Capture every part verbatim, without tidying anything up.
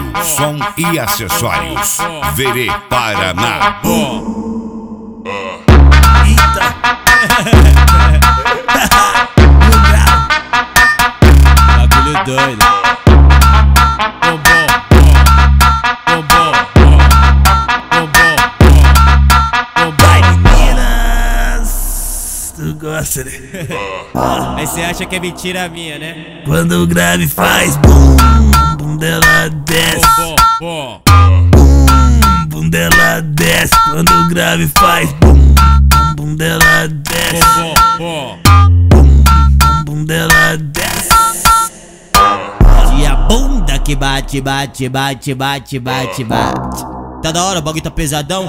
Rádio, som e acessórios. Verê Paraná. Eita! Bagulho doido. Bombom, bombom, bombom, bombom. Vai, meninas! Tu gosta, né? Aí cê acha que é mentira minha, né? Quando o grave faz bum, bum dela desce. Bom, bom, Bum, bum dela desce. Quando o grave faz bum, bum, bum dela desce. bom, bom, Bum, bum dela desce. E a bunda que bate, bate, bate, bate, bate, bate. Tá da hora, o bagulho tá pesadão.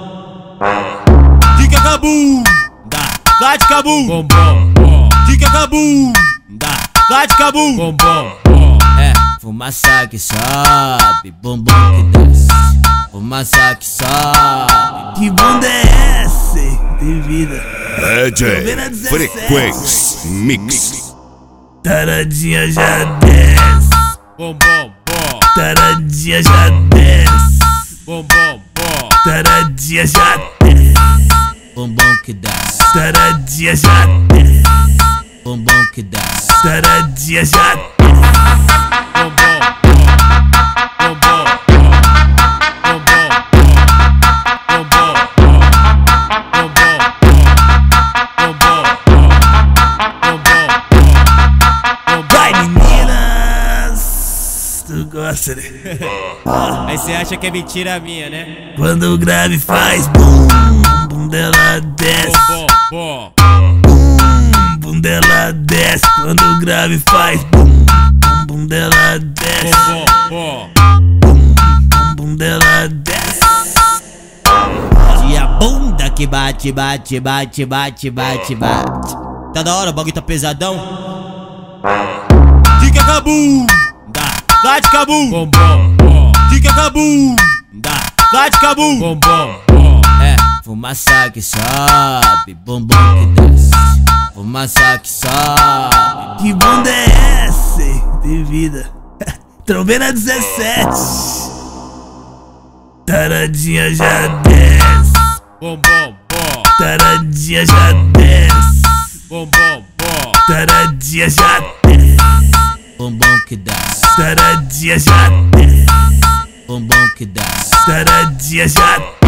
Fica cabum, dá, dá de cabum. Bom, bom, bom. Fica cabum, dá, dá de cabum. Bom, bom, bom. É, fumaça que sobe, bumbum que desce. Fumaça que sobe. Que bunda é essa, hein? Tem vida. D J Frequência Mix. Taradinha já desce. Bom, bom, bom. Taradinha já desce. Bom, bom, bom. Taradinha já desce. Bumbum que desce. Taradinha já desce. Bumbum que desce. Taradinha já desce. Bom, bom, bom. Bom, bom, bom. Bom, bom, bom. Bom, bom, bom. Bom, bom, bom. Bom, bom, bom. Bom, bom, bom. Vai, meninas! Tu gosta, né? Aí cê acha que é mentira minha, né? Quando o grave faz bum, bum dela desce. Bom, bom, Bum, bum dela desce. Quando o grave faz bum, bum, bum dela desce. bom, bom, Bum, bum dela desce. e a bunda que bate, bate, bate, bate, bate, bate. Tá da hora, o bagulho tá pesadão. Fica cabum, dá, dá de cabum. Bom, bom, bom. Fica cabum, dá, dá de cabum. Bom, bom, bom. É, fumaça que sobe, bumbum que desce. Fumaça que sobe. Que bunda é essa, hein? Tem vida. Trombeta dezessete. Taradinha já desce. Bom, bom, bom. Taradinha já desce. Bom, bom, bom. Taradinha já desce. Bumbum que desce. Taradinha já desce. Bumbum que desce. Taradinha já desce.